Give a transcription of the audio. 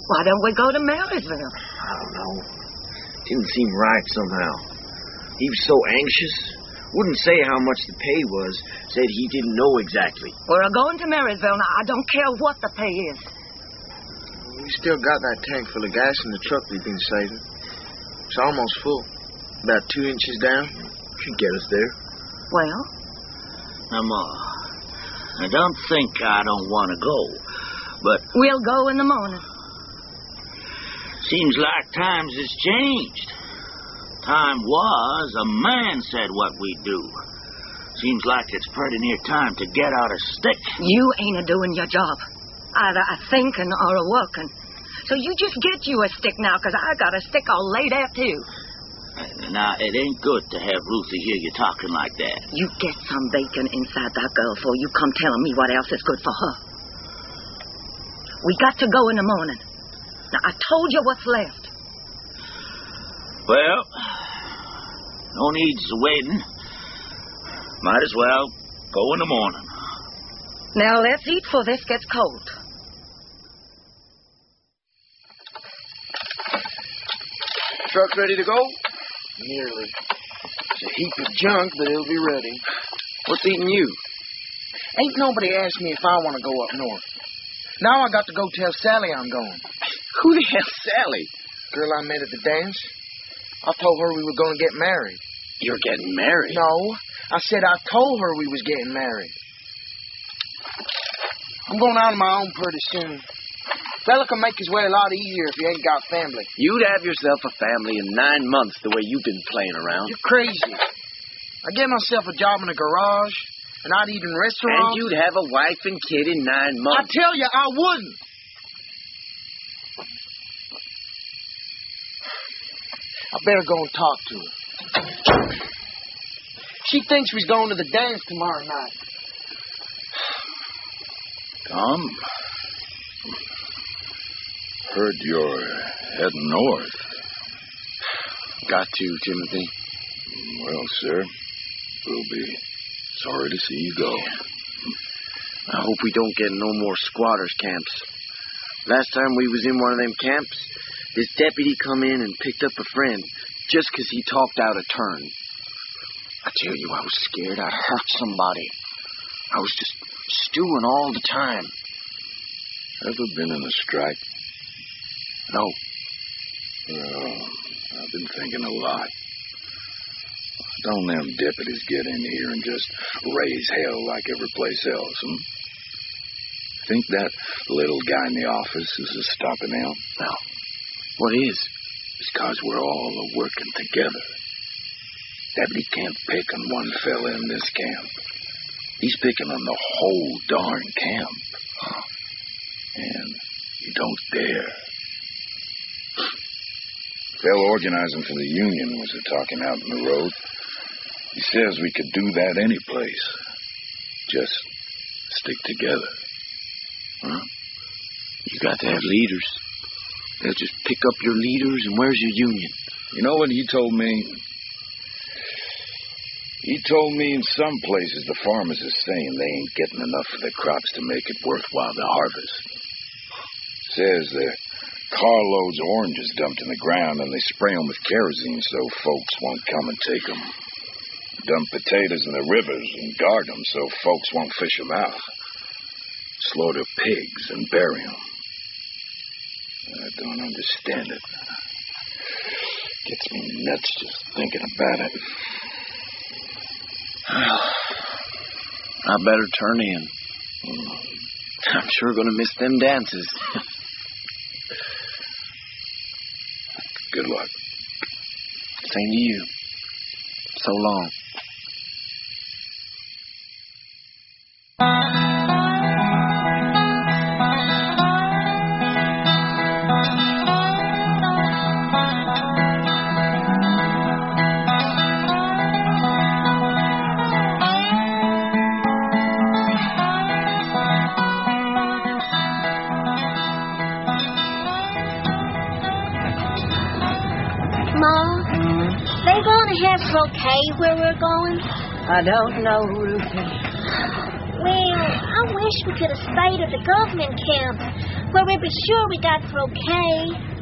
Why don't we go to Marysville? I don't know. Didn't seem right somehow. He was so anxious. Wouldn't say how much the pay was. Said he didn't know exactly. We're going to Marysville. Now, I don't care what the pay is. We still got that tank full of gas in the truck we've been saving. It's almost full. About 2 inches down. Should get us there. Well? Now, Ma, I don't think I don't want to go, but... We'll go in the morning. Seems like times has changed. Time was a man said what we do. Seems like it's pretty near time to get out a stick. You ain't a-doing your job. Either a-thinking or a-working. So you just get you a stick now, because I got a stick all laid out, too. Now, it ain't good to have Ruthie hear you talking like that. You get some bacon inside that girl before you come telling me what else is good for her. We got to go in the morning. Now, I told you what's left. Well, no needs of waiting. Might as well go in the morning. Now, let's eat before this gets cold. Truck ready to go? Nearly. It's a heap of junk, but it'll be ready. What's eating you? Ain't nobody asked me if I want to go up north. Now I got to go tell Sally I'm going. Who the hell's Sally? Girl I met at the dance. I told her we were going to get married. You're getting married? No, I said I told her we was getting married. I'm going out on my own pretty soon. Fella can make his way a lot easier if he ain't got family. You'd have yourself a family in 9 months the way you've been playing around. You're crazy. I get myself a job in a garage, and I'd eat in restaurants. And you'd have a wife and kid in 9 months. I tell you, I wouldn't. I better go and talk to her. She thinks we's going to the dance tomorrow night. Tom, heard you're heading north. Got to, Timothy. Well, sir, we'll be sorry to see you go. I hope we don't get no more squatters' camps. Last time we was in one of them camps, this deputy come in and picked up a friend just 'cause he talked out of turn. I tell you, I was scared I'd hurt somebody. I was just stewing all the time. Ever been in a strike? No. Well, I've been thinking a lot. Don't them deputies get in here and just raise hell like every place else, hmm? Think that little guy in the office is stopping out? No. What is? It's 'cause we're all working together. Deputy can't pick on one fella in this camp. He's picking on the whole darn camp. And you don't dare. Fellow organizing for the union was talking out in the road. He says we could do that any place. Just stick together. Huh? You got to have leaders. They'll just pick up your leaders, and where's your union? You know what he told me? He told me in some places the farmers are saying they ain't getting enough of their crops to make it worthwhile to harvest. Says their carloads of oranges dumped in the ground and they spray them with kerosene so folks won't come and take them. Dump potatoes in the rivers and guard them so folks won't fish them out. Slaughter pigs and bury them. I don't understand it. Gets me nuts just thinking about it. I better turn in. I'm sure going to miss them dances. Good luck. Same to you. So long. Okay where we're going? I don't know, Ruthie. Well, I wish we could have stayed at the government camp. Where we'll be sure we got croquet.